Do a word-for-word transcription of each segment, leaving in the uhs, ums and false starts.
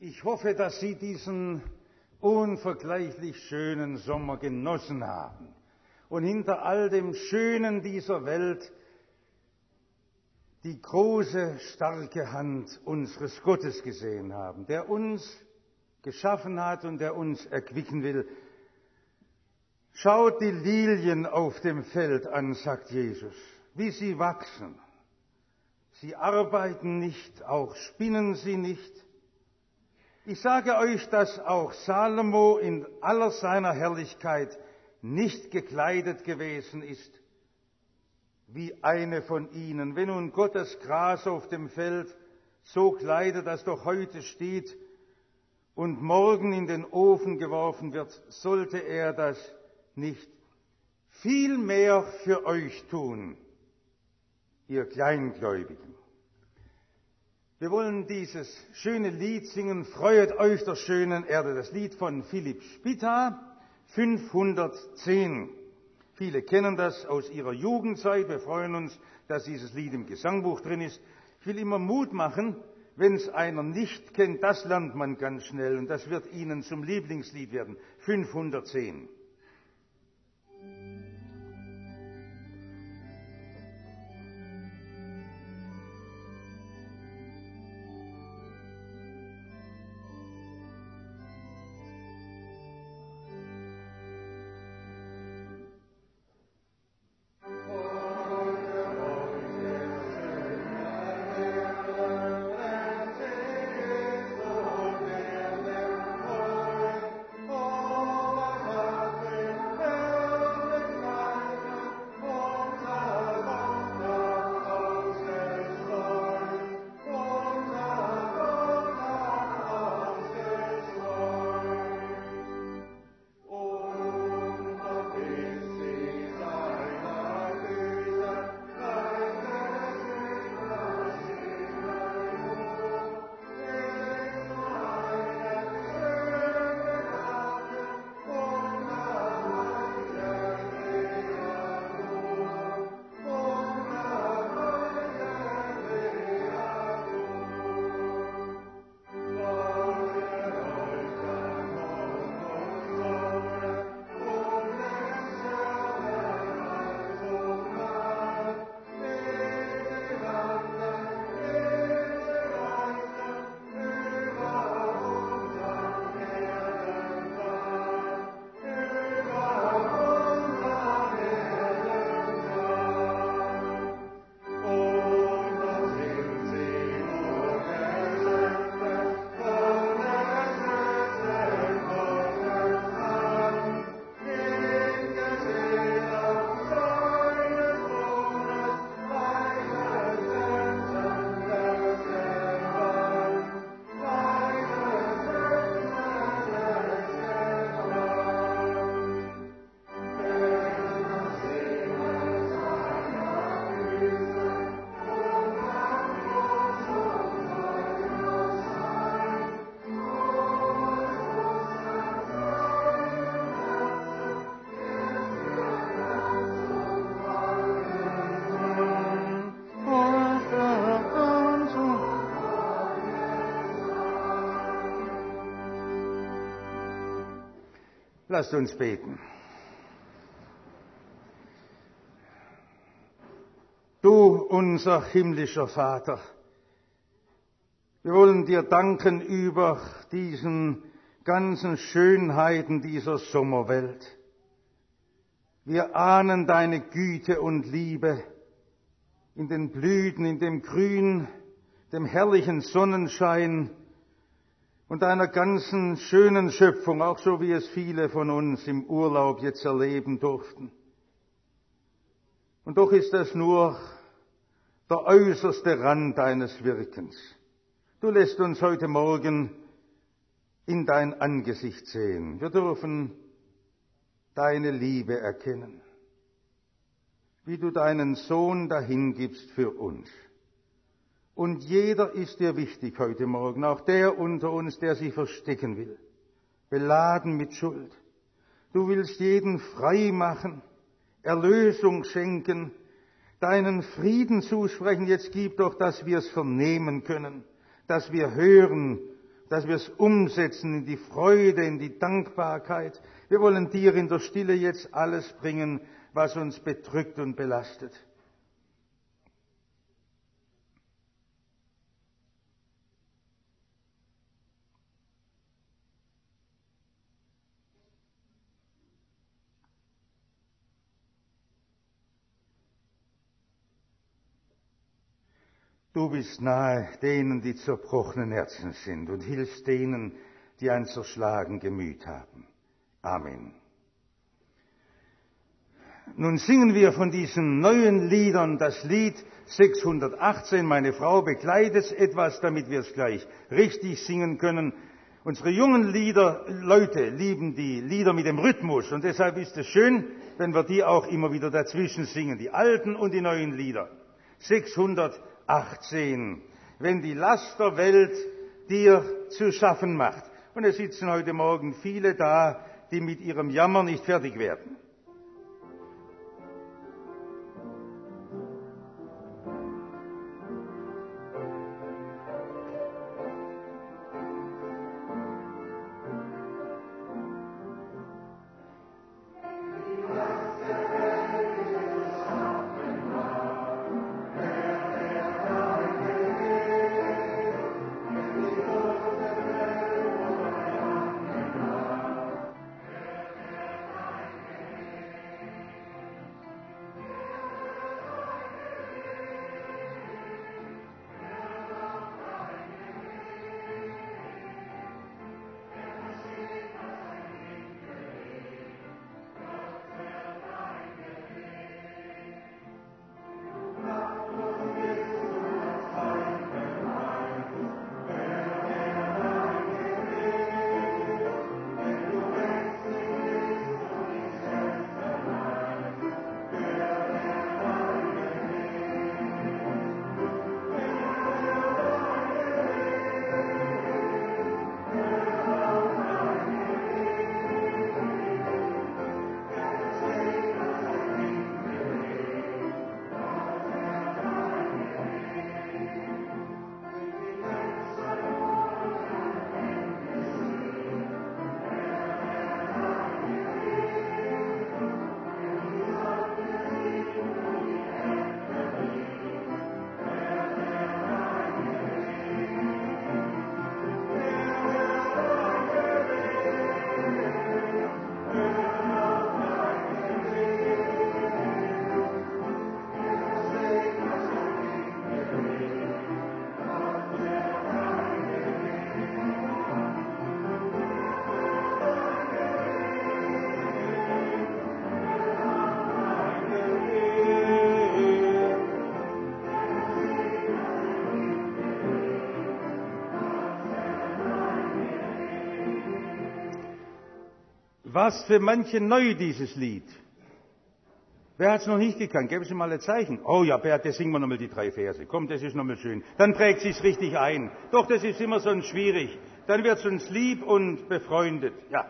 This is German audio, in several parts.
Ich hoffe, dass Sie diesen unvergleichlich schönen Sommer genossen haben und hinter all dem Schönen dieser Welt die große, starke Hand unseres Gottes gesehen haben, der uns geschaffen hat und der uns erquicken will. Schaut die Lilien auf dem Feld an, sagt Jesus, wie sie wachsen. Sie arbeiten nicht, auch spinnen sie nicht. Ich sage euch, dass auch Salomo in aller seiner Herrlichkeit nicht gekleidet gewesen ist wie eine von ihnen. Wenn nun Gott das Gras auf dem Feld so kleidet, das doch heute steht und morgen in den Ofen geworfen wird, sollte er das nicht viel mehr für euch tun, ihr Kleingläubigen. Wir wollen dieses schöne Lied singen, Freuet euch der schönen Erde. Das Lied von Philipp Spitta, fünfhundertzehn. Viele kennen das aus ihrer Jugendzeit. Wir freuen uns, dass dieses Lied im Gesangbuch drin ist. Ich will immer Mut machen, wenn es einer nicht kennt, das lernt man ganz schnell und das wird Ihnen zum Lieblingslied werden. fünfhundertzehn. Lasst uns beten. Du, unser himmlischer Vater, wir wollen dir danken über diesen ganzen Schönheiten dieser Sommerwelt. Wir ahnen deine Güte und Liebe in den Blüten, in dem Grün, dem herrlichen Sonnenschein und einer ganzen schönen Schöpfung, auch so wie es viele von uns im Urlaub jetzt erleben durften. Und doch ist das nur der äußerste Rand deines Wirkens. Du lässt uns heute Morgen in dein Angesicht sehen. Wir dürfen deine Liebe erkennen, wie du deinen Sohn dahingibst für uns. Und jeder ist dir wichtig heute Morgen, auch der unter uns, der sich verstecken will, beladen mit Schuld. Du willst jeden frei machen, Erlösung schenken, deinen Frieden zusprechen. Jetzt gib doch, dass wir es vernehmen können, dass wir hören dass wir es umsetzen in die Freude, in die Dankbarkeit. Wir wollen dir in der Stille jetzt alles bringen, was uns bedrückt und belastet. Du bist nahe denen, die zerbrochenen Herzen sind, und hilfst denen, die ein zerschlagen Gemüt haben. Amen. Nun singen wir von diesen neuen Liedern das Lied sechshundertachtzehn. Meine Frau begleitet etwas, damit wir es gleich richtig singen können. Unsere jungen Lieder, Leute lieben die Lieder mit dem Rhythmus, und deshalb ist es schön, wenn wir die auch immer wieder dazwischen singen, die alten und die neuen Lieder. sechshundertachtzehn. Wenn die Last der Welt dir zu schaffen macht. Und es sitzen heute Morgen viele da, die mit ihrem Jammer nicht fertig werden. Was für manche neu, dieses Lied. Wer hat es noch nicht gekannt? Geben Sie mal ein Zeichen. Oh ja, Bert, das singen wir nochmal die drei Verse. Komm, das ist nochmal schön. Dann prägt sich's richtig ein. Doch, das ist immer so schwierig. Dann wird's uns lieb und befreundet. Ja.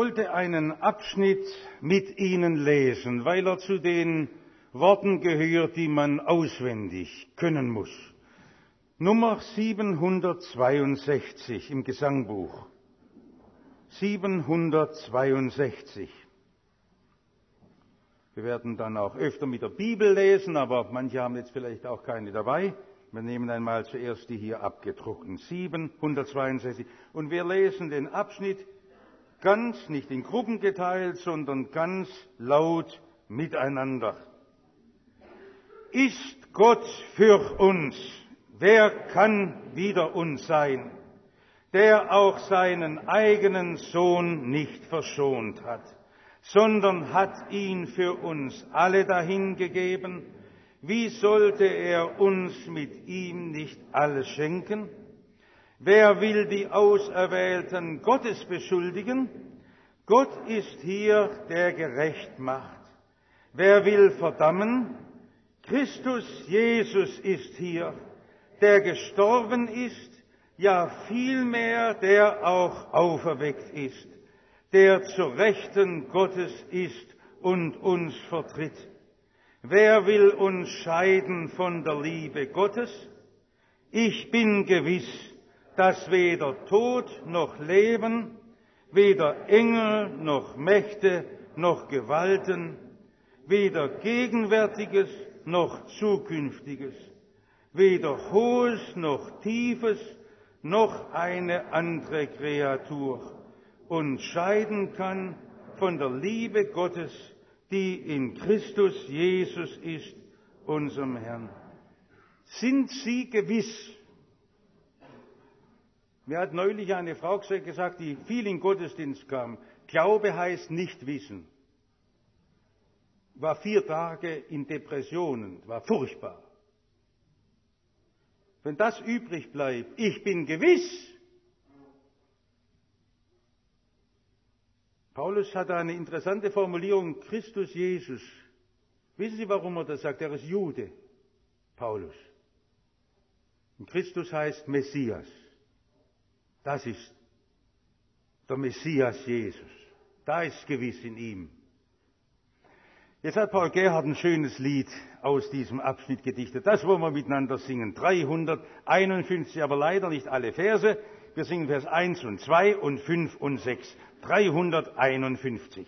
wollte einen Abschnitt mit Ihnen lesen, weil er zu den Worten gehört, die man auswendig können muss. Nummer siebenhundertzweiundsechzig im Gesangbuch. siebenhundertzweiundsechzig. Wir werden dann auch öfter mit der Bibel lesen, aber manche haben jetzt vielleicht auch keine dabei. Wir nehmen einmal zuerst die hier abgedruckten. siebenhundertzweiundsechzig. Und wir lesen den Abschnitt ganz, nicht in Gruppen geteilt, sondern ganz laut miteinander. Ist Gott für uns? Wer kann wider uns sein, der auch seinen eigenen Sohn nicht verschont hat, sondern hat ihn für uns alle dahingegeben? Wie sollte er uns mit ihm nicht alles schenken? Wer will die Auserwählten Gottes beschuldigen? Gott ist hier, der gerecht macht. Wer will verdammen? Christus Jesus ist hier, der gestorben ist, ja vielmehr, der auch auferweckt ist, der zur Rechten Gottes ist und uns vertritt. Wer will uns scheiden von der Liebe Gottes? Ich bin gewiss, dass weder Tod noch Leben, weder Engel noch Mächte noch Gewalten, weder Gegenwärtiges noch Zukünftiges, weder Hohes noch Tiefes noch eine andere Kreatur uns scheiden kann von der Liebe Gottes, die in Christus Jesus ist, unserem Herrn. Sind Sie gewiss? Mir hat neulich eine Frau gesagt, die viel in Gottesdienst kam, Glaube heißt nicht wissen. War vier Tage in Depressionen, war furchtbar. Wenn das übrig bleibt, ich bin gewiss. Paulus hat eine interessante Formulierung, Christus Jesus. Wissen Sie, warum er das sagt? Er ist Jude, Paulus. Und Christus heißt Messias. Das ist der Messias Jesus. Da ist gewiss in ihm. Jetzt hat Paul Gerhard ein schönes Lied aus diesem Abschnitt gedichtet. Das wollen wir miteinander singen. dreihunderteinundfünfzig, aber leider nicht alle Verse. Wir singen Vers eins und zwei und fünf und sechs. dreihunderteinundfünfzig.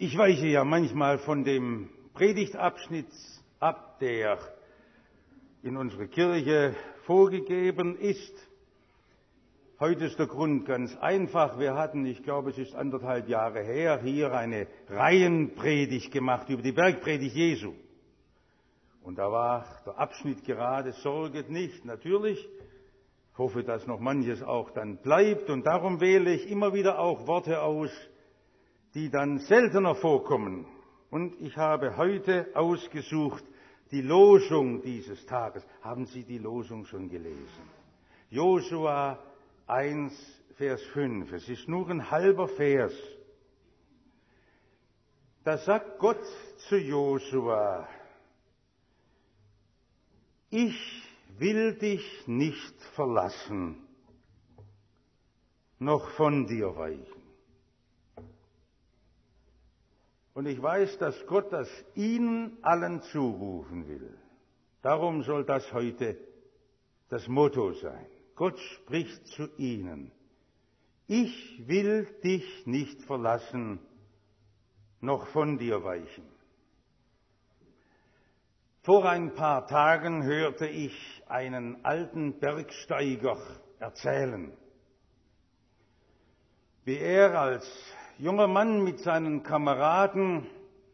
Ich weiche ja manchmal von dem Predigtabschnitt ab, der in unserer Kirche vorgegeben ist. Heute ist der Grund ganz einfach. Wir hatten, ich glaube, es ist anderthalb Jahre her, hier eine Reihenpredigt gemacht über die Bergpredigt Jesu. Und da war der Abschnitt gerade, sorget nicht, natürlich. Ich hoffe, dass noch manches auch dann bleibt. Und darum wähle ich immer wieder auch Worte aus, die dann seltener vorkommen. Und ich habe heute ausgesucht die Losung dieses Tages. Haben Sie die Losung schon gelesen? Josua eins, Vers fünf. Es ist nur ein halber Vers. Da sagt Gott zu Josua: Ich will dich nicht verlassen, noch von dir weichen. Und ich weiß, dass Gott das Ihnen allen zurufen will. Darum soll das heute das Motto sein. Gott spricht zu Ihnen: Ich will dich nicht verlassen, noch von dir weichen. Vor ein paar Tagen hörte ich einen alten Bergsteiger erzählen, wie er als junger Mann mit seinen Kameraden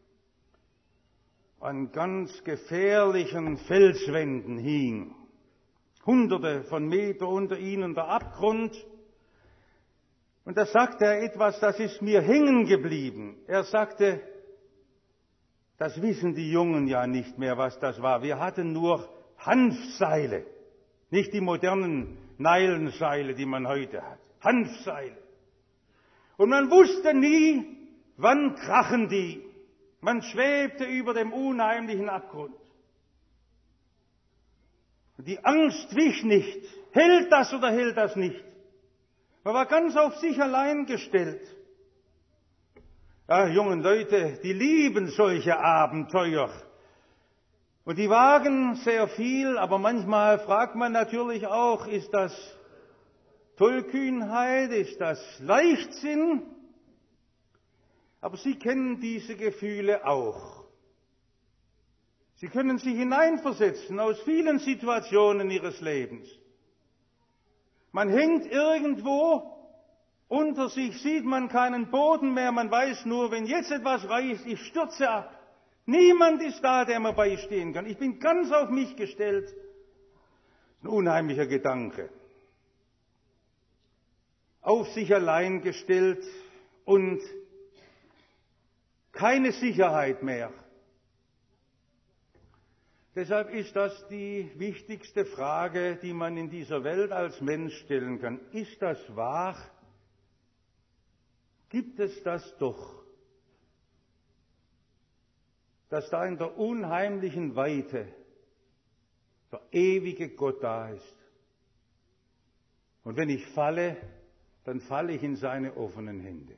an ganz gefährlichen Felswänden hing. Hunderte von Meter unter ihnen der Abgrund. Und da sagte er etwas, das ist mir hängen geblieben. Er sagte, das wissen die Jungen ja nicht mehr, was das war. Wir hatten nur Hanfseile, nicht die modernen Nylonseile, die man heute hat. Hanfseile. Und man wusste nie, wann krachen die. Man schwebte über dem unheimlichen Abgrund. Die Angst wich nicht. Hält das oder hält das nicht? Man war ganz auf sich allein gestellt. Ja, jungen Leute, die lieben solche Abenteuer. Und die wagen sehr viel, aber manchmal fragt man natürlich auch, ist das Tollkühnheit, ist das Leichtsinn? Aber Sie kennen diese Gefühle auch. Sie können sich hineinversetzen aus vielen Situationen Ihres Lebens. Man hängt irgendwo, unter sich sieht man keinen Boden mehr, man weiß nur, wenn jetzt etwas reißt, ich stürze ab. Niemand ist da, der mir beistehen kann. Ich bin ganz auf mich gestellt. Das ist ein unheimlicher Gedanke. Auf sich allein gestellt und keine Sicherheit mehr. Deshalb ist das die wichtigste Frage, die man in dieser Welt als Mensch stellen kann. Ist das wahr? Gibt es das doch? Dass da in der unheimlichen Weite der ewige Gott da ist. Und wenn ich falle, dann falle ich in seine offenen Hände.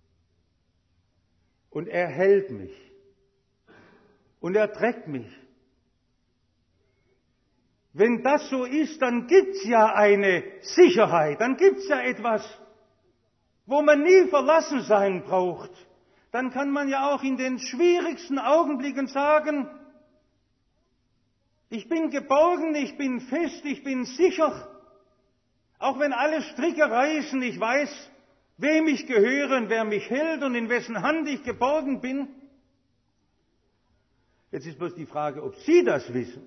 Und er hält mich. Und er trägt mich. Wenn das so ist, dann gibt's ja eine Sicherheit, dann gibt's ja etwas, wo man nie verlassen sein braucht. Dann kann man ja auch in den schwierigsten Augenblicken sagen, ich bin geborgen, ich bin fest, ich bin sicher. Auch wenn alle Stricke reißen, ich weiß, wem ich gehöre und wer mich hält und in wessen Hand ich geborgen bin. Jetzt ist bloß die Frage, ob Sie das wissen.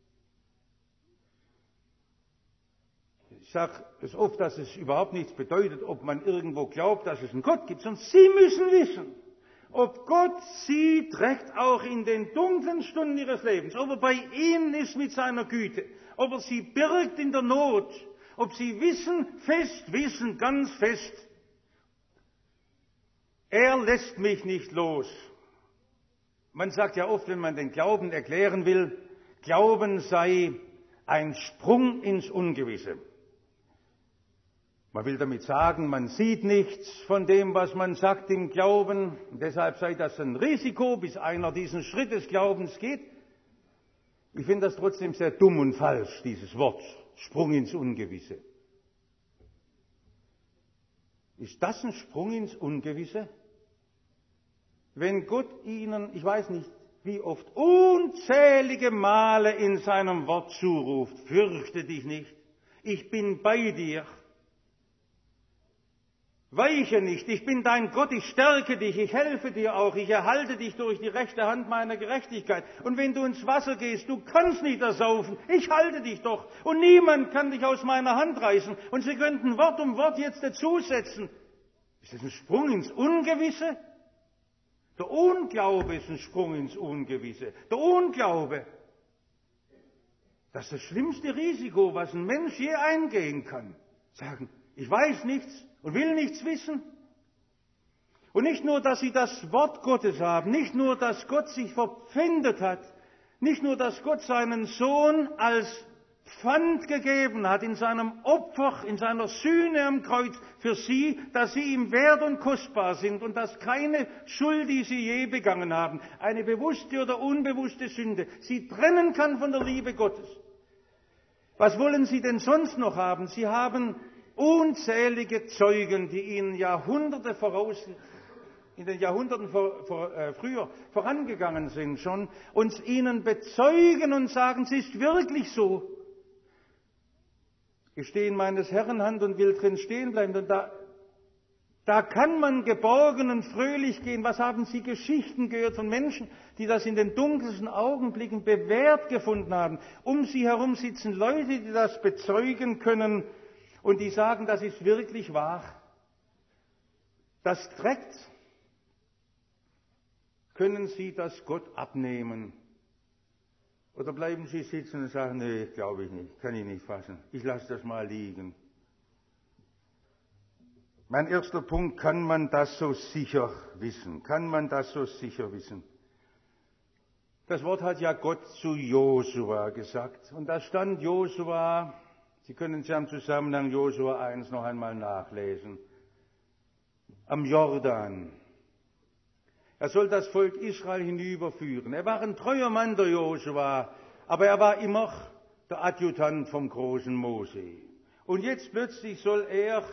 Ich sage es oft, dass es überhaupt nichts bedeutet, ob man irgendwo glaubt, dass es einen Gott gibt, sondern Sie müssen wissen, ob Gott Sie trägt auch in den dunklen Stunden Ihres Lebens, ob er bei Ihnen ist mit seiner Güte, ob er Sie birgt in der Not, ob Sie wissen, fest wissen, ganz fest, er lässt mich nicht los. Man sagt ja oft, wenn man den Glauben erklären will, Glauben sei ein Sprung ins Ungewisse. Man will damit sagen, man sieht nichts von dem, was man sagt im Glauben. Und deshalb sei das ein Risiko, bis einer diesen Schritt des Glaubens geht. Ich finde das trotzdem sehr dumm und falsch, dieses Wort, Sprung ins Ungewisse. Ist das ein Sprung ins Ungewisse? wenn Gott ihnen, ich weiß nicht wie oft, unzählige Male in seinem Wort zuruft, fürchte dich nicht, ich bin bei dir. Weiche nicht, ich bin dein Gott, ich stärke dich, ich helfe dir auch, ich erhalte dich durch die rechte Hand meiner Gerechtigkeit. Und wenn du ins Wasser gehst, du kannst nicht ersaufen, ich halte dich doch. Und niemand kann dich aus meiner Hand reißen. Und sie könnten Wort um Wort jetzt dazusetzen. Ist das ein Sprung ins Ungewisse? Der Unglaube ist ein Sprung ins Ungewisse. Der Unglaube. Das ist das schlimmste Risiko, was ein Mensch je eingehen kann. Sagen, ich weiß nichts und will nichts wissen. Und nicht nur, dass sie das Wort Gottes haben, nicht nur, dass Gott sich verpfändet hat, nicht nur, dass Gott seinen Sohn als Pfand gegeben hat in seinem Opfer, in seiner Sühne am Kreuz für sie, dass sie ihm wert und kostbar sind und dass keine Schuld, die sie je begangen haben, eine bewusste oder unbewusste Sünde, sie trennen kann von der Liebe Gottes. Was wollen sie denn sonst noch haben? Sie haben unzählige Zeugen, die ihnen Jahrhunderte voraus, in den Jahrhunderten vor, vor, äh, früher vorangegangen sind schon, uns ihnen bezeugen und sagen, es ist wirklich so. Ich stehe in meines Herrn Hand und will drin stehen bleiben. Und da, da kann man geborgen und fröhlich gehen. Was haben Sie Geschichten gehört von Menschen, die das in den dunkelsten Augenblicken bewährt gefunden haben? Um sie herum sitzen Leute, die das bezeugen können und die sagen, das ist wirklich wahr. Das trägt. Können Sie das Gott abnehmen? Oder bleiben Sie sitzen und sagen, nee, glaube ich nicht, kann ich nicht fassen. Ich lasse das mal liegen. Mein erster Punkt, kann man das so sicher wissen? Kann man das so sicher wissen? Das Wort hat ja Gott zu Josua gesagt. Und da stand Josua, Sie können es ja im Zusammenhang Josua eins noch einmal nachlesen, am Jordan. Er soll das Volk Israel hinüberführen. Er war ein treuer Mann, der Josua, aber er war immer der Adjutant vom großen Mose. Und jetzt plötzlich soll er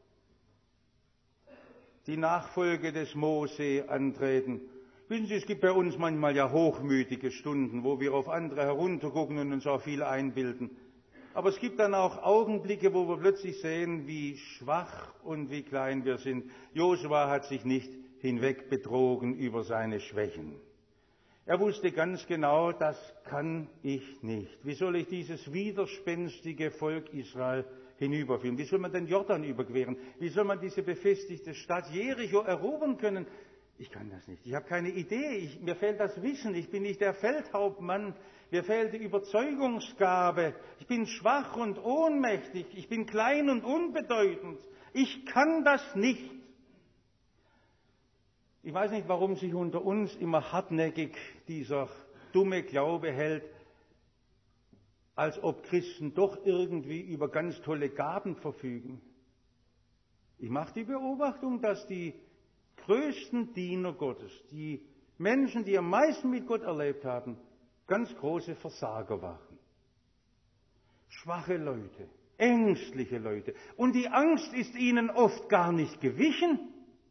die Nachfolge des Mose antreten. Wissen Sie, es gibt bei uns manchmal ja hochmütige Stunden, wo wir auf andere heruntergucken und uns auch viel einbilden. Aber es gibt dann auch Augenblicke, wo wir plötzlich sehen, wie schwach und wie klein wir sind. Josua hat sich nicht hinwegbetrogen über seine Schwächen. Er wusste ganz genau, das kann ich nicht. Wie soll ich dieses widerspenstige Volk Israel hinüberführen? Wie soll man den Jordan überqueren? Wie soll man diese befestigte Stadt Jericho erobern können? Ich kann das nicht. Ich habe keine Idee. Ich, mir fehlt das Wissen. Ich bin nicht der Feldhauptmann. Mir fehlt die Überzeugungsgabe. Ich bin schwach und ohnmächtig. Ich bin klein und unbedeutend. Ich kann das nicht. Ich weiß nicht, warum sich unter uns immer hartnäckig dieser dumme Glaube hält, als ob Christen doch irgendwie über ganz tolle Gaben verfügen. Ich mache die Beobachtung, dass die größten Diener Gottes, die Menschen, die am meisten mit Gott erlebt haben, ganz große Versager waren. Schwache Leute, ängstliche Leute. Und die Angst ist ihnen oft gar nicht gewichen.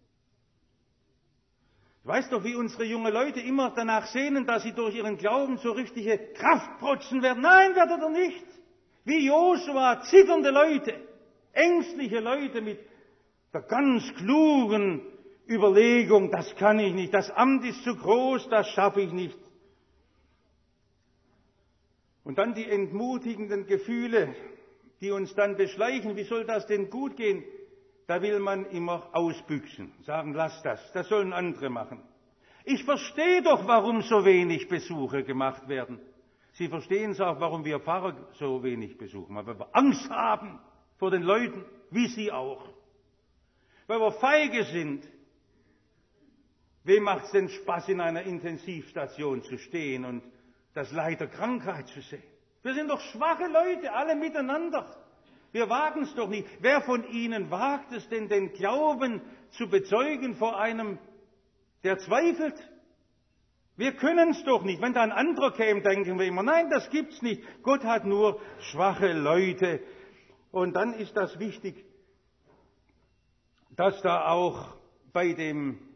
Ich weiß doch, wie unsere jungen Leute immer danach sehnen, dass sie durch ihren Glauben so richtige Kraftprotzen werden. Nein, werdet ihr nicht. Wie Josua, zitternde Leute, ängstliche Leute mit der ganz klugen Überlegung, das kann ich nicht, das Amt ist zu groß, das schaffe ich nicht. Und dann die entmutigenden Gefühle, die uns dann beschleichen, wie soll das denn gut gehen? Da will man immer ausbüchsen, sagen, lass das, das sollen andere machen. Ich verstehe doch, warum so wenig Besuche gemacht werden. Sie verstehen es auch, warum wir Pfarrer so wenig besuchen, weil wir Angst haben vor den Leuten, wie sie auch. Weil wir feige sind. Wem macht es denn Spaß, in einer Intensivstation zu stehen und das Leid der Krankheit zu sehen? Wir sind doch schwache Leute, alle miteinander. Wir wagen es doch nicht. Wer von Ihnen wagt es denn, den Glauben zu bezeugen vor einem, der zweifelt? Wir können es doch nicht. Wenn da ein anderer käme, denken wir immer, nein, das gibt's nicht. Gott hat nur schwache Leute. Und dann ist das wichtig, dass da auch bei dem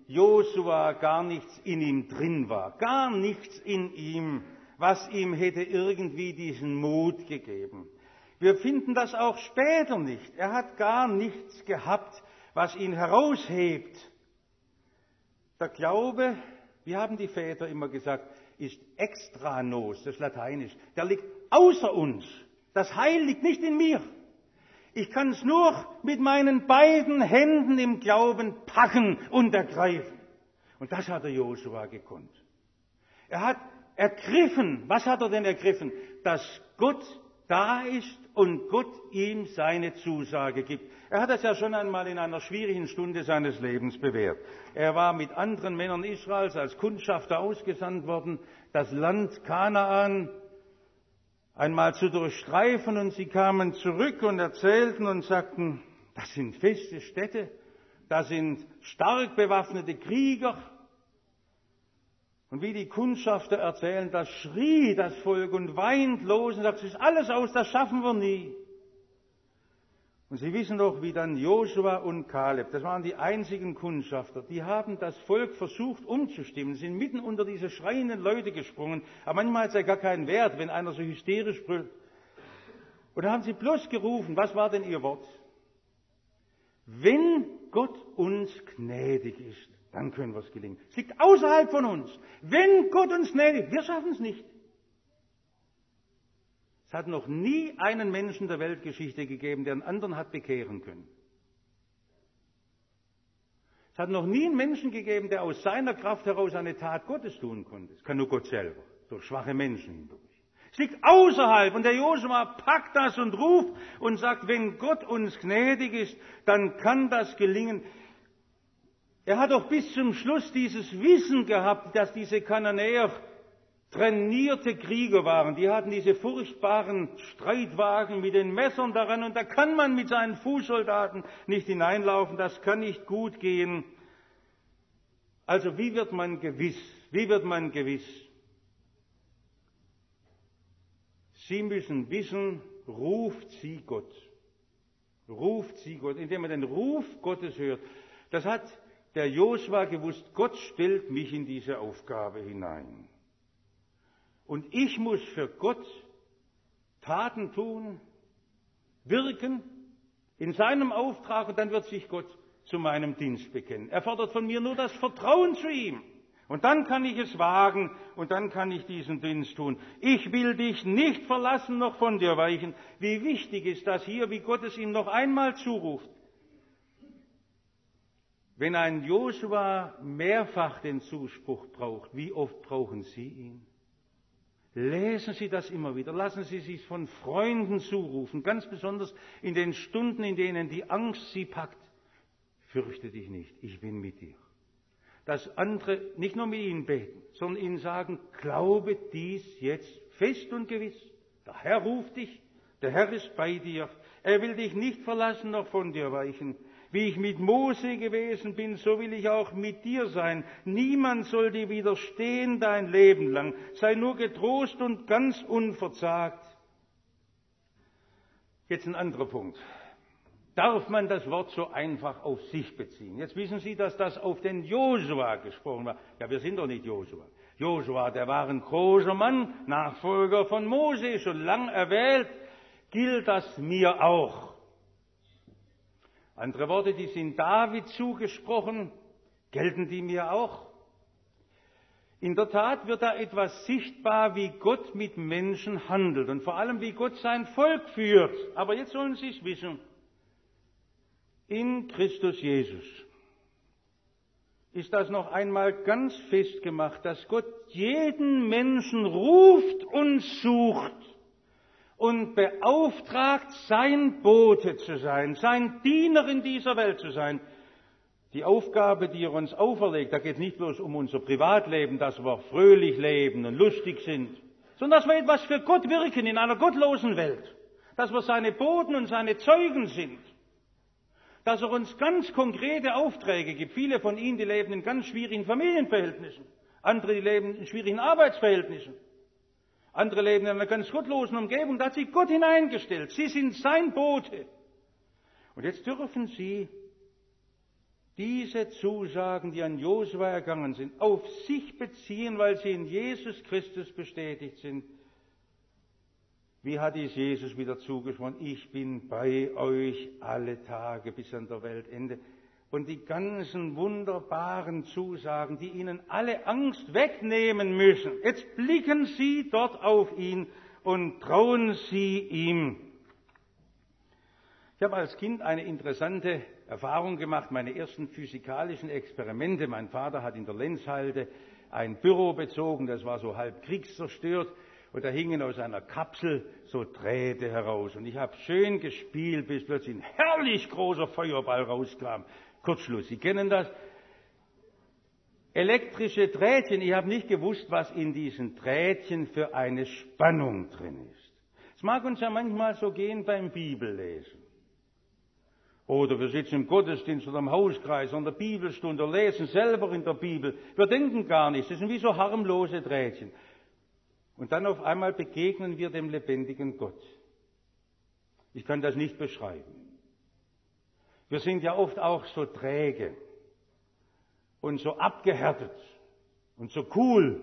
Josua gar nichts in ihm drin war, gar nichts in ihm, was ihm hätte irgendwie diesen Mut gegeben. Wir finden das auch später nicht. Er hat gar nichts gehabt, was ihn heraushebt. Der Glaube, wie haben die Väter immer gesagt, ist extranos, das ist lateinisch. Der liegt außer uns. Das Heil liegt nicht in mir. Ich kann es nur mit meinen beiden Händen im Glauben packen und ergreifen. Und das hat der Josua gekonnt. Er hat ergriffen, was hat er denn ergriffen? Dass Gott da ist und Gott ihm seine Zusage gibt. Er hat das ja schon einmal in einer schwierigen Stunde seines Lebens bewährt. Er war mit anderen Männern Israels als Kundschafter ausgesandt worden, das Land Kanaan einmal zu durchstreifen, und sie kamen zurück und erzählten und sagten, das sind feste Städte, das sind stark bewaffnete Krieger. Und wie die Kundschafter erzählen, da schrie das Volk und weint los und sagt, es ist alles aus, das schaffen wir nie. Und Sie wissen doch, wie dann Josua und Kaleb, das waren die einzigen Kundschafter, die haben das Volk versucht umzustimmen, sind mitten unter diese schreienden Leute gesprungen, aber manchmal hat es ja gar keinen Wert, wenn einer so hysterisch brüllt. Und da haben sie bloß gerufen, was war denn ihr Wort? Wenn Gott uns gnädig ist, dann können wir es gelingen. Es liegt außerhalb von uns. Wenn Gott uns gnädig ist, wir schaffen es nicht. Es hat noch nie einen Menschen der Weltgeschichte gegeben, der einen anderen hat bekehren können. Es hat noch nie einen Menschen gegeben, der aus seiner Kraft heraus eine Tat Gottes tun konnte. Es kann nur Gott selber, durch schwache Menschen hindurch. Es liegt außerhalb, und der Josua packt das und ruft und sagt, wenn Gott uns gnädig ist, dann kann das gelingen. Er hat doch bis zum Schluss dieses Wissen gehabt, dass diese Kananäer trainierte Krieger waren. Die hatten diese furchtbaren Streitwagen mit den Messern daran, und da kann man mit seinen Fußsoldaten nicht hineinlaufen, das kann nicht gut gehen. Also wie wird man gewiss? Wie wird man gewiss? Sie müssen wissen, ruft sie Gott. Ruft sie Gott, indem man den Ruf Gottes hört. Das hat der Josua gewusst, Gott stellt mich in diese Aufgabe hinein. Und ich muss für Gott Taten tun, wirken, in seinem Auftrag, und dann wird sich Gott zu meinem Dienst bekennen. Er fordert von mir nur das Vertrauen zu ihm. Und dann kann ich es wagen, und dann kann ich diesen Dienst tun. Ich will dich nicht verlassen, noch von dir weichen. Wie wichtig ist das hier, wie Gott es ihm noch einmal zuruft. Wenn ein Josua mehrfach den Zuspruch braucht, wie oft brauchen Sie ihn? Lesen Sie das immer wieder. Lassen Sie sich von Freunden zurufen, ganz besonders in den Stunden, in denen die Angst Sie packt. Fürchte dich nicht, ich bin mit dir. Dass andere nicht nur mit Ihnen beten, sondern Ihnen sagen, glaube dies jetzt fest und gewiss. Der Herr ruft dich, der Herr ist bei dir. Er will dich nicht verlassen, noch von dir weichen. Wie ich mit Mose gewesen bin, so will ich auch mit dir sein. Niemand soll dir widerstehen dein Leben lang. Sei nur getrost und ganz unverzagt. Jetzt ein anderer Punkt. Darf man das Wort so einfach auf sich beziehen? Jetzt wissen Sie, dass das auf den Josua gesprochen war. Ja, wir sind doch nicht Josua. Josua, der war ein großer Mann, Nachfolger von Mose, schon lang erwählt. Gilt das mir auch? Andere Worte, die sind David zugesprochen, gelten die mir auch? In der Tat wird da etwas sichtbar, wie Gott mit Menschen handelt und vor allem, wie Gott sein Volk führt. Aber jetzt sollen Sie es wissen. In Christus Jesus ist das noch einmal ganz fest gemacht, dass Gott jeden Menschen ruft und sucht und beauftragt, sein Bote zu sein, sein Diener in dieser Welt zu sein. Die Aufgabe, die er uns auferlegt, da geht es nicht bloß um unser Privatleben, dass wir fröhlich leben und lustig sind, sondern dass wir etwas für Gott wirken in einer gottlosen Welt, dass wir seine Boten und seine Zeugen sind, dass er uns ganz konkrete Aufträge gibt. Viele von Ihnen, die leben in ganz schwierigen Familienverhältnissen, andere, die leben in schwierigen Arbeitsverhältnissen. Andere leben in einer ganz gottlosen Umgebung, da hat sich Gott hineingestellt. Sie sind sein Bote. Und jetzt dürfen Sie diese Zusagen, die an Josua ergangen sind, auf sich beziehen, weil sie in Jesus Christus bestätigt sind. Wie hat dies Jesus wieder zugesprochen? Ich bin bei euch alle Tage bis an der Weltende. Und die ganzen wunderbaren Zusagen, die ihnen alle Angst wegnehmen müssen. Jetzt blicken sie dort auf ihn und trauen sie ihm. Ich habe als Kind eine interessante Erfahrung gemacht, meine ersten physikalischen Experimente. Mein Vater hat in der Lenzhalde ein Büro bezogen, das war so halb kriegszerstört. Und da hingen aus einer Kapsel so Drähte heraus. Und ich habe schön gespielt, bis plötzlich ein herrlich großer Feuerball rauskam. Kurzschluss, Sie kennen das. Elektrische Drähtchen, ich habe nicht gewusst, was in diesen Drähtchen für eine Spannung drin ist. Es mag uns ja manchmal so gehen beim Bibellesen. Oder wir sitzen im Gottesdienst oder im Hauskreis oder in der Bibelstunde oder lesen selber in der Bibel. Wir denken gar nichts, das sind wie so harmlose Drähtchen. Und dann auf einmal begegnen wir dem lebendigen Gott. Ich kann das nicht beschreiben. Wir sind ja oft auch so träge und so abgehärtet und so cool.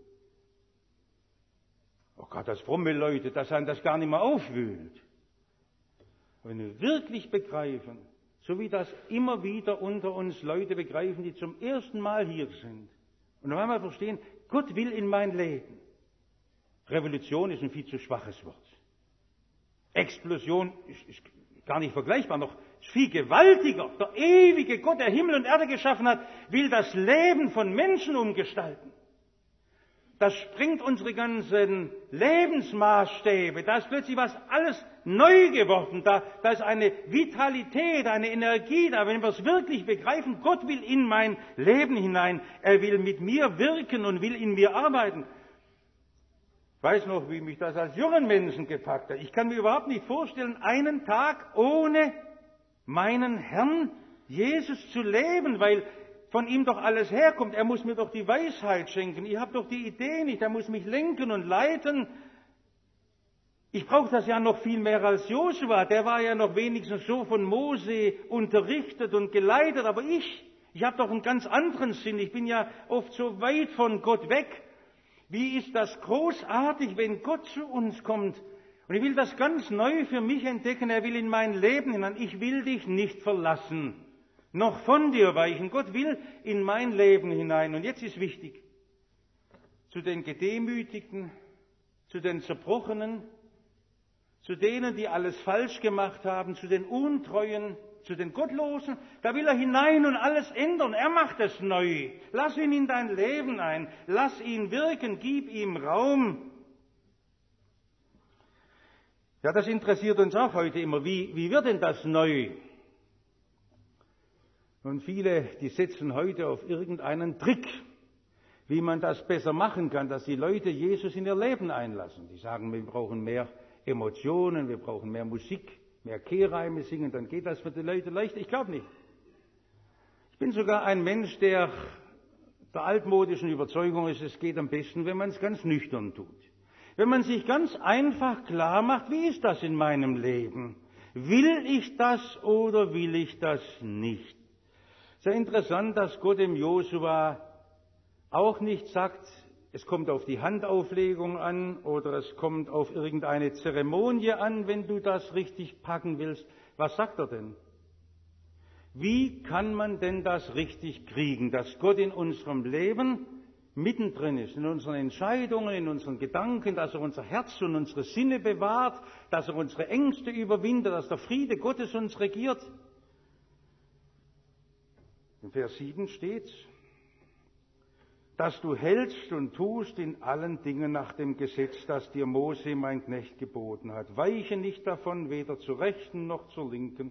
Oh Gott, das fromme Leute, dass einem das gar nicht mehr aufwühlt. Wenn wir wirklich begreifen, so wie das immer wieder unter uns Leute begreifen, die zum ersten Mal hier sind und auf einmal verstehen, Gott will in mein Leben. Revolution ist ein viel zu schwaches Wort. Explosion ist, ist gar nicht vergleichbar, noch ist viel gewaltiger. Der ewige Gott, der Himmel und Erde geschaffen hat, will das Leben von Menschen umgestalten. Das sprengt unsere ganzen Lebensmaßstäbe. Da ist plötzlich was alles neu geworden. Da, da ist eine Vitalität, eine Energie da. Wenn wir es wirklich begreifen, Gott will in mein Leben hinein. Er will mit mir wirken und will in mir arbeiten. Ich weiß noch, wie mich das als jungen Menschen gepackt hat. Ich kann mir überhaupt nicht vorstellen, einen Tag ohne meinen Herrn Jesus zu leben, weil von ihm doch alles herkommt. Er muss mir doch die Weisheit schenken. Ich habe doch die Idee nicht. Er muss mich lenken und leiten. Ich brauche das ja noch viel mehr als Josua. Der war ja noch wenigstens so von Mose unterrichtet und geleitet. Aber ich, ich habe doch einen ganz anderen Sinn. Ich bin ja oft so weit von Gott weg. Wie ist das großartig, wenn Gott zu uns kommt. Und ich will das ganz neu für mich entdecken. Er will in mein Leben hinein. Ich will dich nicht verlassen, noch von dir weichen. Gott will in mein Leben hinein. Und jetzt ist wichtig, zu den Gedemütigten, zu den Zerbrochenen, zu denen, die alles falsch gemacht haben, zu den Untreuen, zu den Gottlosen, da will er hinein und alles ändern. Er macht es neu. Lass ihn in dein Leben ein. Lass ihn wirken. Gib ihm Raum. Ja, das interessiert uns auch heute immer. Wie, wie wird denn das neu? Und viele, die setzen heute auf irgendeinen Trick, wie man das besser machen kann, dass die Leute Jesus in ihr Leben einlassen. Die sagen, wir brauchen mehr Emotionen, wir brauchen mehr Musik, mehr Kehrreime singen, dann geht das für die Leute leichter. Ich glaube nicht. Ich bin sogar ein Mensch, der der altmodischen Überzeugung ist, es geht am besten, wenn man es ganz nüchtern tut. Wenn man sich ganz einfach klar macht, wie ist das in meinem Leben? Will ich das oder will ich das nicht? Sehr interessant, dass Gott dem Josua auch nicht sagt, es kommt auf die Handauflegung an oder es kommt auf irgendeine Zeremonie an, wenn du das richtig packen willst. Was sagt er denn? Wie kann man denn das richtig kriegen, dass Gott in unserem Leben mittendrin ist, in unseren Entscheidungen, in unseren Gedanken, dass er unser Herz und unsere Sinne bewahrt, dass er unsere Ängste überwindet, dass der Friede Gottes uns regiert? In Vers sieben steht, dass du hältst und tust in allen Dingen nach dem Gesetz, das dir Mose, mein Knecht, geboten hat. Weiche nicht davon, weder zur Rechten noch zur Linken.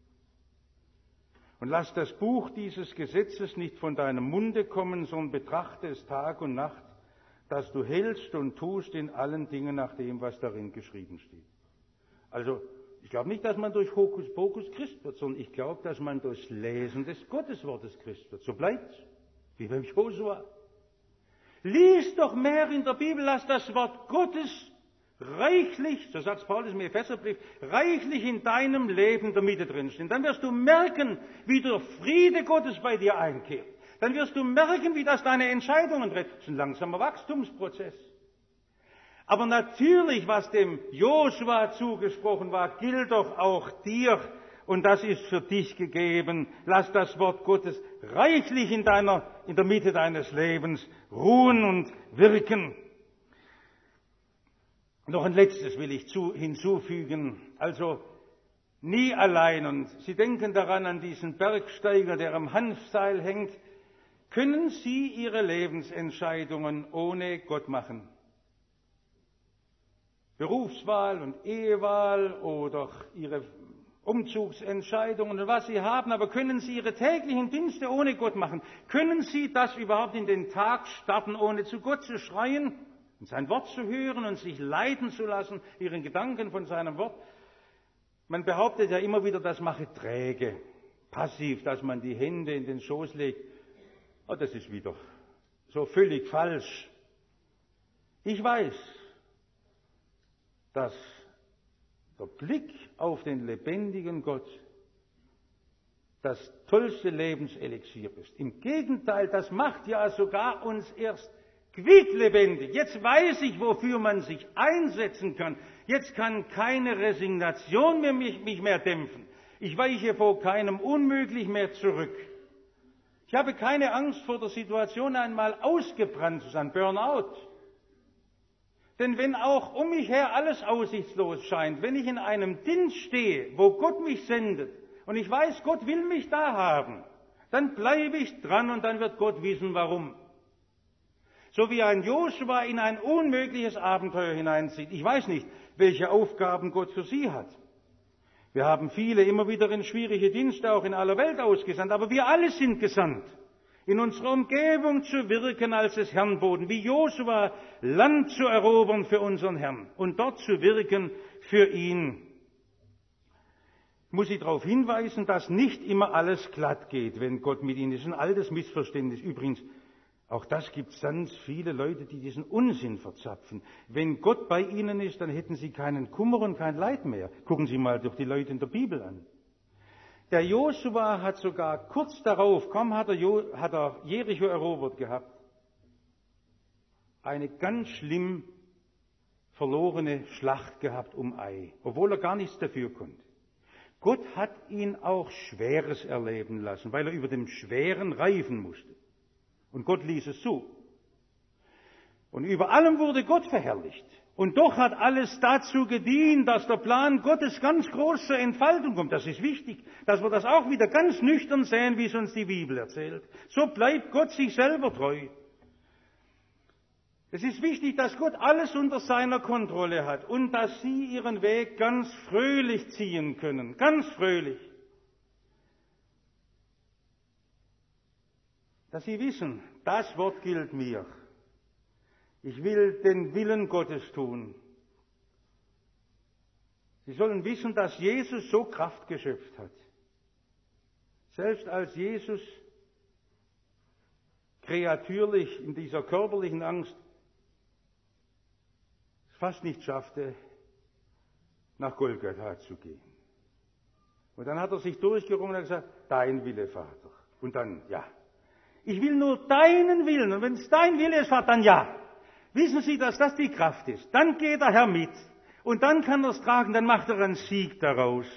Und lass das Buch dieses Gesetzes nicht von deinem Munde kommen, sondern betrachte es Tag und Nacht, dass du hältst und tust in allen Dingen nach dem, was darin geschrieben steht. Also, ich glaube nicht, dass man durch Hokuspokus Christ wird, sondern ich glaube, dass man durchs Lesen des Gotteswortes Christ wird. So bleibt's, wie beim Josua. Lies doch mehr in der Bibel, lass das Wort Gottes reichlich, so sagt Paulus im Epheserbrief, reichlich in deinem Leben der Mitte drinstehen. Dann wirst du merken, wie der Friede Gottes bei dir einkehrt. Dann wirst du merken, wie das deine Entscheidungen trifft. Das ist ein langsamer Wachstumsprozess. Aber natürlich, was dem Josua zugesprochen war, gilt doch auch dir. Und das ist für dich gegeben. Lass das Wort Gottes reichlich in deiner, in der Mitte deines Lebens ruhen und wirken. Noch ein letztes will ich zu, hinzufügen. Also, nie allein. Und Sie denken daran an diesen Bergsteiger, der am Hanfseil hängt. Können Sie Ihre Lebensentscheidungen ohne Gott machen? Berufswahl und Ehewahl oder Ihre Umzugsentscheidungen und was Sie haben, aber können Sie Ihre täglichen Dienste ohne Gott machen? Können Sie das überhaupt in den Tag starten, ohne zu Gott zu schreien und sein Wort zu hören und sich leiten zu lassen, Ihren Gedanken von seinem Wort? Man behauptet ja immer wieder, das mache träge, passiv, dass man die Hände in den Schoß legt. Oh, das ist wieder so völlig falsch. Ich weiß, dass der Blick auf den lebendigen Gott das tollste Lebenselixier ist. Im Gegenteil, das macht ja sogar uns erst quicklebendig. Jetzt weiß ich, wofür man sich einsetzen kann. Jetzt kann keine Resignation mehr mich, mich mehr dämpfen. Ich weiche vor keinem Unmöglich mehr zurück. Ich habe keine Angst vor der Situation, einmal ausgebrannt zu sein, Burnout. Denn wenn auch um mich her alles aussichtslos scheint, wenn ich in einem Dienst stehe, wo Gott mich sendet, und ich weiß, Gott will mich da haben, dann bleibe ich dran und dann wird Gott wissen, warum. So wie ein Josua in ein unmögliches Abenteuer hineinzieht. Ich weiß nicht, welche Aufgaben Gott für Sie hat. Wir haben viele immer wieder in schwierige Dienste auch in aller Welt ausgesandt, aber wir alle sind gesandt, in unserer Umgebung zu wirken als des Herrn Boten, wie Josua Land zu erobern für unseren Herrn und dort zu wirken für ihn. Ich muss Sie darauf hinweisen, dass nicht immer alles glatt geht, wenn Gott mit Ihnen ist. Ein altes Missverständnis. Übrigens, auch das gibt es ganz viele Leute, die diesen Unsinn verzapfen. Wenn Gott bei Ihnen ist, dann hätten Sie keinen Kummer und kein Leid mehr. Gucken Sie mal durch die Leute in der Bibel an. Der Josua hat sogar kurz darauf, kaum hat er, jo, hat er Jericho erobert gehabt, eine ganz schlimm verlorene Schlacht gehabt um Ai, obwohl er gar nichts dafür konnte. Gott hat ihn auch Schweres erleben lassen, weil er über dem Schweren reifen musste. Und Gott ließ es zu. Und über allem wurde Gott verherrlicht. Und doch hat alles dazu gedient, dass der Plan Gottes ganz groß zur Entfaltung kommt. Das ist wichtig, dass wir das auch wieder ganz nüchtern sehen, wie es uns die Bibel erzählt. So bleibt Gott sich selber treu. Es ist wichtig, dass Gott alles unter seiner Kontrolle hat und dass Sie Ihren Weg ganz fröhlich ziehen können. Ganz fröhlich. Dass Sie wissen, das Wort gilt mir. Ich will den Willen Gottes tun. Sie sollen wissen, dass Jesus so Kraft geschöpft hat. Selbst als Jesus kreatürlich in dieser körperlichen Angst fast nicht schaffte, nach Golgatha zu gehen. Und dann hat er sich durchgerungen und gesagt, dein Wille, Vater. Und dann, ja. Ich will nur deinen Willen. Und wenn es dein Wille ist, Vater, dann ja. Wissen Sie, dass das die Kraft ist? Dann geht der Herr mit. Und dann kann er es tragen, dann macht er einen Sieg daraus.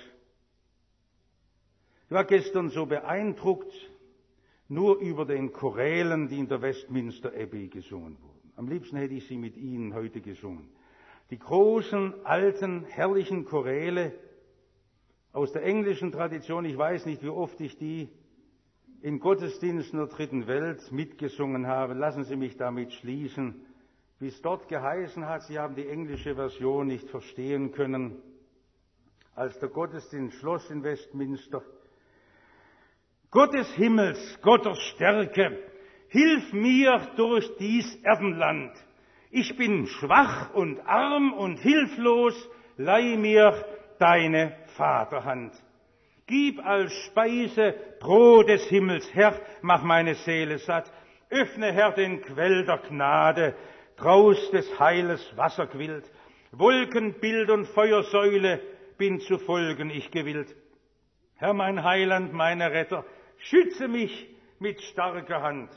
Ich war gestern so beeindruckt, nur über den Chorälen, die in der Westminster Abbey gesungen wurden. Am liebsten hätte ich sie mit Ihnen heute gesungen. Die großen, alten, herrlichen Choräle aus der englischen Tradition, ich weiß nicht, wie oft ich die in Gottesdiensten der dritten Welt mitgesungen habe. Lassen Sie mich damit schließen, wie es dort geheißen hat. Sie haben die englische Version nicht verstehen können. Als der Gottesdienst schloss in Westminster: Gott des Himmels, Gott der Stärke, hilf mir durch dies Erdenland. Ich bin schwach und arm und hilflos, leih mir deine Vaterhand. Gib als Speise Brot des Himmels, Herr, mach meine Seele satt. Öffne, Herr, den Quell der Gnade, draus des Heiles Wasser quillt. Wolkenbild und Feuersäule bin zu folgen ich gewillt. Herr, mein Heiland, mein Retter, schütze mich mit starker Hand.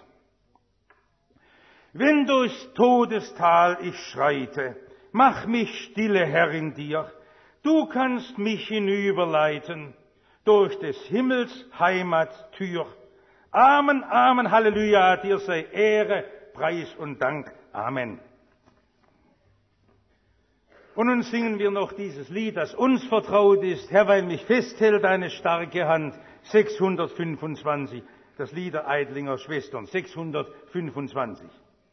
Wenn durchs Todestal ich schreite, mach mich stille, Herr, in dir. Du kannst mich hinüberleiten durch des Himmels Heimattür. Amen, Amen, Halleluja, dir sei Ehre, Preis und Dank. Amen. Und nun singen wir noch dieses Lied, das uns vertraut ist. Herr, weil mich festhält deine starke Hand, sechshundertfünfundzwanzig. Das Lied der Eidlinger Schwestern, sechshundertfünfundzwanzig.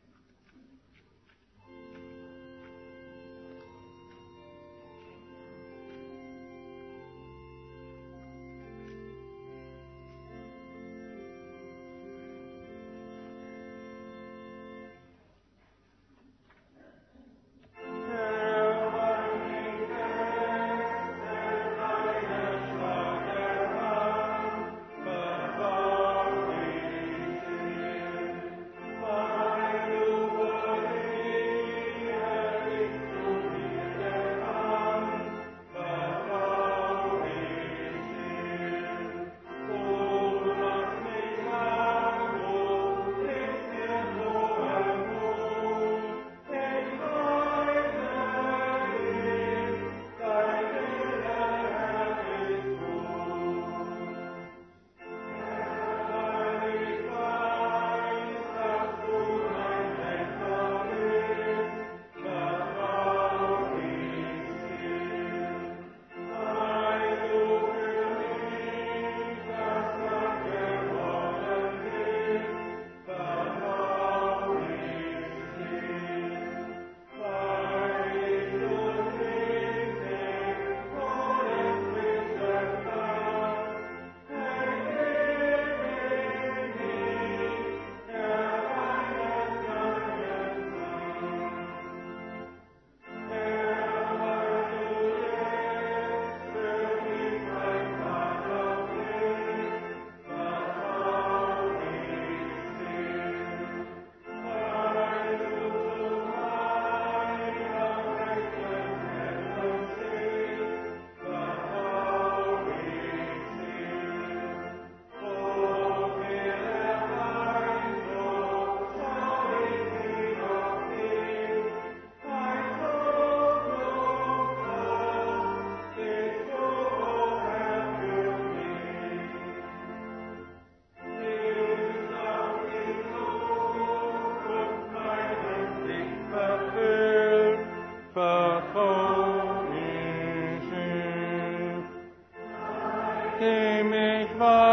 Dem ich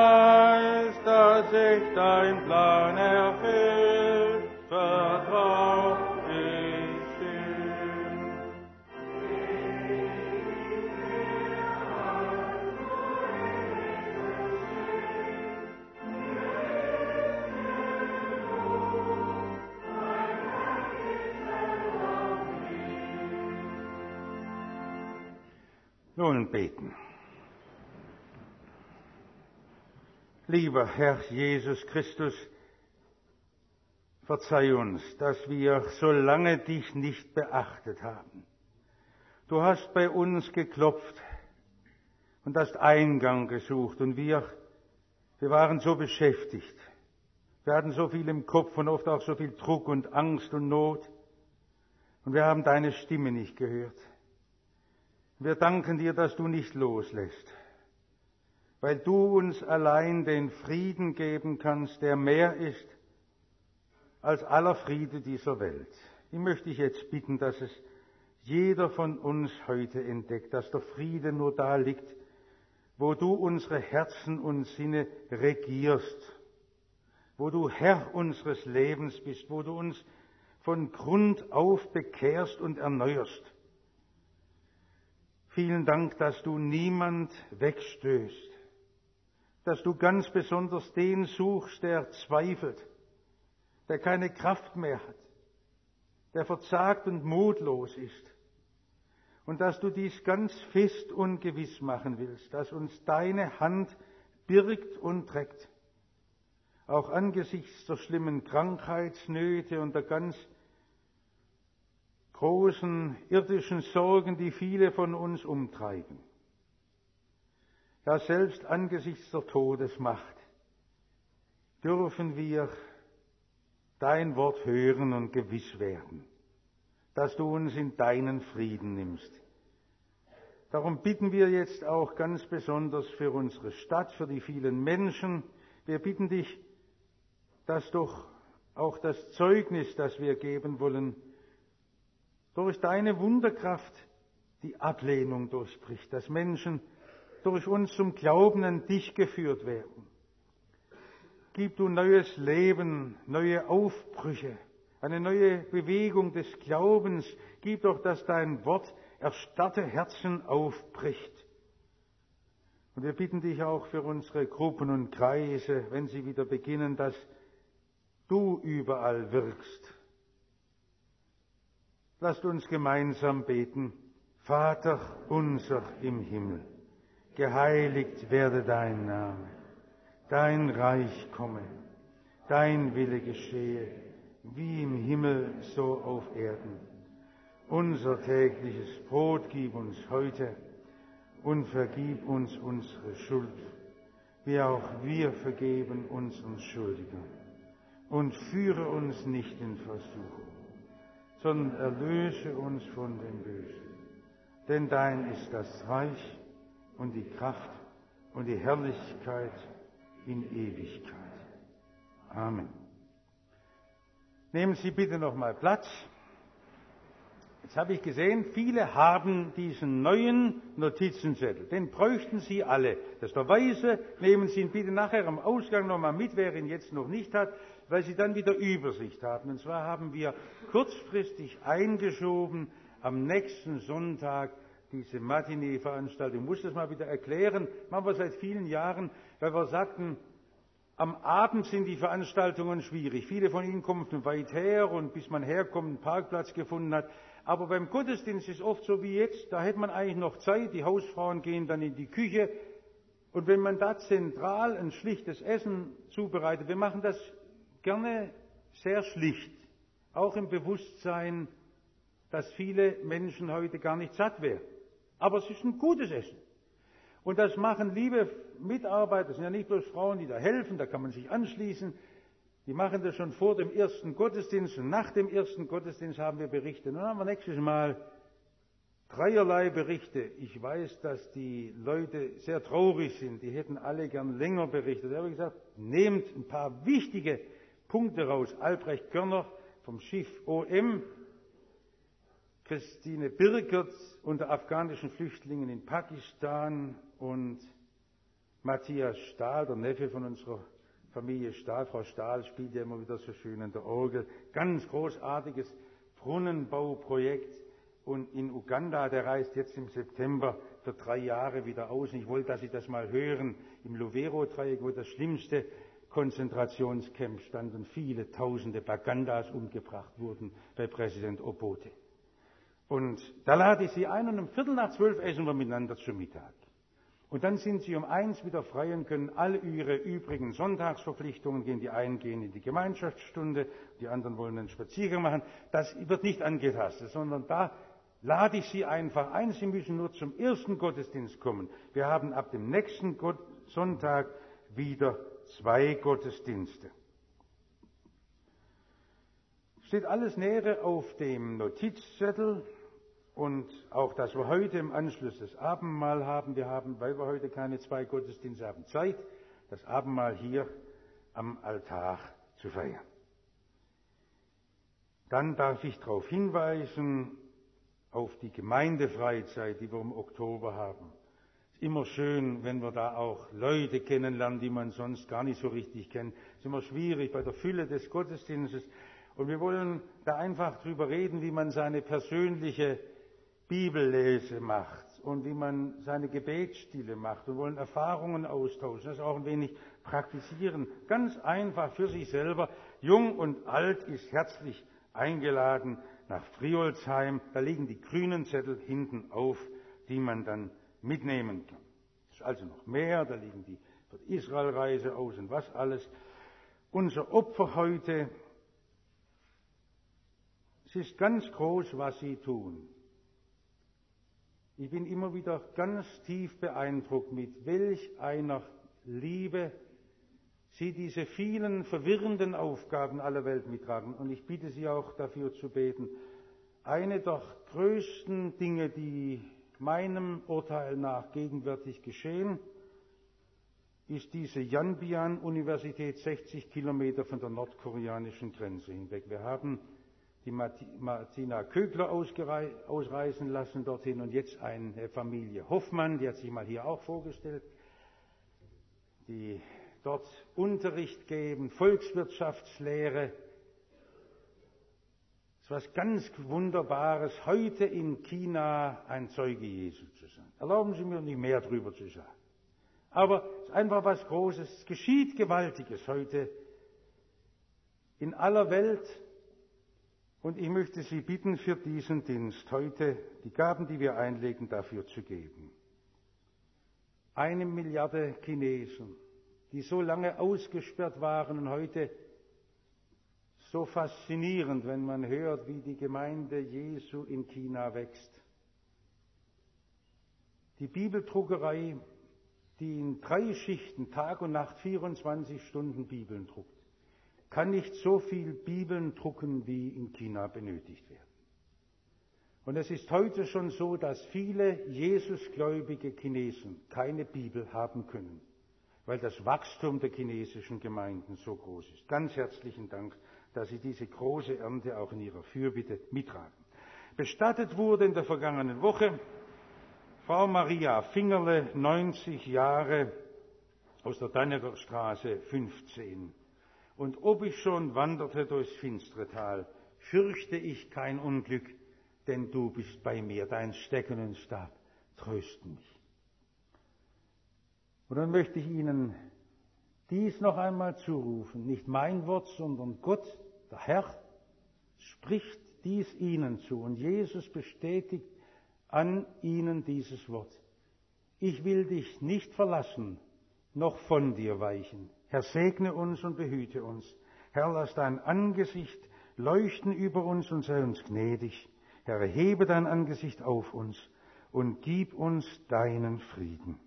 weiß, dass sich dein Plan erfüllt, vertrau ich still. Nun beten. Lieber Herr Jesus Christus, verzeih uns, dass wir so lange dich nicht beachtet haben. Du hast bei uns geklopft und hast Eingang gesucht und wir, wir waren so beschäftigt. Wir hatten so viel im Kopf und oft auch so viel Druck und Angst und Not und wir haben deine Stimme nicht gehört. Wir danken dir, dass du nicht loslässt, weil du uns allein den Frieden geben kannst, der mehr ist als aller Friede dieser Welt. Ich möchte dich jetzt bitten, dass es jeder von uns heute entdeckt, dass der Friede nur da liegt, wo du unsere Herzen und Sinne regierst, wo du Herr unseres Lebens bist, wo du uns von Grund auf bekehrst und erneuerst. Vielen Dank, dass du niemand wegstößt, dass du ganz besonders den suchst, der zweifelt, der keine Kraft mehr hat, der verzagt und mutlos ist. Und dass du dies ganz fest und gewiss machen willst, dass uns deine Hand birgt und trägt, auch angesichts der schlimmen Krankheitsnöte und der ganz großen irdischen Sorgen, die viele von uns umtreiben. Ja, selbst angesichts der Todesmacht dürfen wir dein Wort hören und gewiss werden, dass du uns in deinen Frieden nimmst. Darum bitten wir jetzt auch ganz besonders für unsere Stadt, für die vielen Menschen. Wir bitten dich, dass doch auch das Zeugnis, das wir geben wollen, durch deine Wunderkraft die Ablehnung durchbricht, dass Menschen durch uns zum Glauben an dich geführt werden. Gib du neues Leben, neue Aufbrüche, eine neue Bewegung des Glaubens. Gib doch, dass dein Wort erstarrte Herzen aufbricht. Und wir bitten dich auch für unsere Gruppen und Kreise, wenn sie wieder beginnen, dass du überall wirkst. Lasst uns gemeinsam beten. Vater unser im Himmel, geheiligt werde dein Name, dein Reich komme, dein Wille geschehe, wie im Himmel so auf Erden. Unser tägliches Brot gib uns heute und vergib uns unsere Schuld, wie auch wir vergeben unseren Schuldigen. Und führe uns nicht in Versuchung, sondern erlöse uns von dem Bösen. Denn dein ist das Reich und die Kraft und die Herrlichkeit in Ewigkeit. Amen. Nehmen Sie bitte noch mal Platz. Jetzt habe ich gesehen, viele haben diesen neuen Notizenzettel. Den bräuchten Sie alle. Das ist der weiße. Nehmen Sie ihn bitte nachher am Ausgang noch mal mit, wer ihn jetzt noch nicht hat, weil Sie dann wieder Übersicht haben. Und zwar haben wir kurzfristig eingeschoben am nächsten Sonntag diese Matinee-Veranstaltung. Ich muss das mal wieder erklären. Machen wir seit vielen Jahren, weil wir sagten, am Abend sind die Veranstaltungen schwierig. Viele von Ihnen kommen von weit her und bis man herkommt, einen Parkplatz gefunden hat. Aber beim Gottesdienst ist es oft so wie jetzt, da hätte man eigentlich noch Zeit, die Hausfrauen gehen dann in die Küche. Und wenn man da zentral ein schlichtes Essen zubereitet, wir machen das gerne sehr schlicht, auch im Bewusstsein, dass viele Menschen heute gar nicht satt werden. Aber es ist ein gutes Essen. Und das machen liebe Mitarbeiter, das sind ja nicht bloß Frauen, die da helfen, da kann man sich anschließen. Die machen das schon vor dem ersten Gottesdienst und nach dem ersten Gottesdienst haben wir Berichte. Nun haben wir nächstes Mal dreierlei Berichte. Ich weiß, dass die Leute sehr traurig sind, die hätten alle gern länger berichtet. Da habe ich gesagt, nehmt ein paar wichtige Punkte raus. Albrecht Görner vom Schiff O M, Christine Birkert unter afghanischen Flüchtlingen in Pakistan und Matthias Stahl, der Neffe von unserer Familie Stahl. Frau Stahl spielt ja immer wieder so schön an der Orgel. Ganz großartiges Brunnenbauprojekt. Und in Uganda, der reist jetzt im September für drei Jahre wieder aus. Und ich wollte, dass Sie das mal hören. Im Luvero-Dreieck, wo das schlimmste Konzentrationscamp stand und viele tausende Bagandas umgebracht wurden bei Präsident Obote. Und da lade ich Sie ein und um Viertel nach zwölf essen wir miteinander zu Mittag. Und dann sind Sie um eins wieder frei und können all Ihre übrigen Sonntagsverpflichtungen gehen. Die einen gehen in die Gemeinschaftsstunde, die anderen wollen einen Spaziergang machen. Das wird nicht angetastet, sondern da lade ich Sie einfach ein. Sie müssen nur zum ersten Gottesdienst kommen. Wir haben ab dem nächsten Gott- Sonntag wieder zwei Gottesdienste. Steht alles Nähere auf dem Notizzettel. Und auch, dass wir heute im Anschluss das Abendmahl haben. Wir haben, weil wir heute keine zwei Gottesdienste haben, Zeit, das Abendmahl hier am Altar zu feiern. Dann darf ich darauf hinweisen, auf die Gemeindefreizeit, die wir im Oktober haben. Es ist immer schön, wenn wir da auch Leute kennenlernen, die man sonst gar nicht so richtig kennt. Es ist immer schwierig bei der Fülle des Gottesdienstes. Und wir wollen da einfach drüber reden, wie man seine persönliche Bibellese macht und wie man seine Gebetsstile macht und wollen Erfahrungen austauschen, das auch ein wenig praktizieren. Ganz einfach für sich selber. Jung und alt ist herzlich eingeladen nach Friolsheim. Da liegen die grünen Zettel hinten auf, die man dann mitnehmen kann. Es ist also noch mehr, da liegen die für die Israelreise aus und was alles. Unser Opfer heute Es ist ganz groß, was Sie tun. Ich bin immer wieder ganz tief beeindruckt, mit welch einer Liebe Sie diese vielen verwirrenden Aufgaben aller Welt mittragen. Und ich bitte Sie auch dafür zu beten. Eine der größten Dinge, die meinem Urteil nach gegenwärtig geschehen, ist diese Yanbian-Universität sechzig Kilometer von der nordkoreanischen Grenze hinweg. Wir haben die Martina Kögler ausreisen lassen dorthin und jetzt eine Familie Hoffmann, die hat sich mal hier auch vorgestellt, die dort Unterricht geben, Volkswirtschaftslehre. Es ist was ganz Wunderbares, heute in China ein Zeuge Jesu zu sein. Erlauben Sie mir nicht mehr drüber zu sagen. Aber es ist einfach was Großes, es geschieht Gewaltiges heute in aller Welt. Und ich möchte Sie bitten, für diesen Dienst heute die Gaben, die wir einlegen, dafür zu geben. Eine Milliarde Chinesen, die so lange ausgesperrt waren und heute so faszinierend, wenn man hört, wie die Gemeinde Jesu in China wächst. Die Bibeldruckerei, die in drei Schichten Tag und Nacht vierundzwanzig Stunden Bibeln druckt, kann nicht so viel Bibeln drucken, wie in China benötigt werden. Und es ist heute schon so, dass viele Jesusgläubige Chinesen keine Bibel haben können, weil das Wachstum der chinesischen Gemeinden so groß ist. Ganz herzlichen Dank, dass Sie diese große Ernte auch in Ihrer Fürbitte mittragen. Bestattet wurde in der vergangenen Woche Frau Maria Fingerle, neunzig Jahre, aus der Danneger Straße fünfzehn. Und ob ich schon wanderte durchs finstere Tal, fürchte ich kein Unglück, denn du bist bei mir, dein Stecken und Stab trösten mich. Und dann möchte ich Ihnen dies noch einmal zurufen, nicht mein Wort, sondern Gott, der Herr, spricht dies Ihnen zu und Jesus bestätigt an Ihnen dieses Wort. Ich will dich nicht verlassen, noch von dir weichen. Herr, segne uns und behüte uns. Herr, lass dein Angesicht leuchten über uns und sei uns gnädig. Herr, erhebe dein Angesicht auf uns und gib uns deinen Frieden.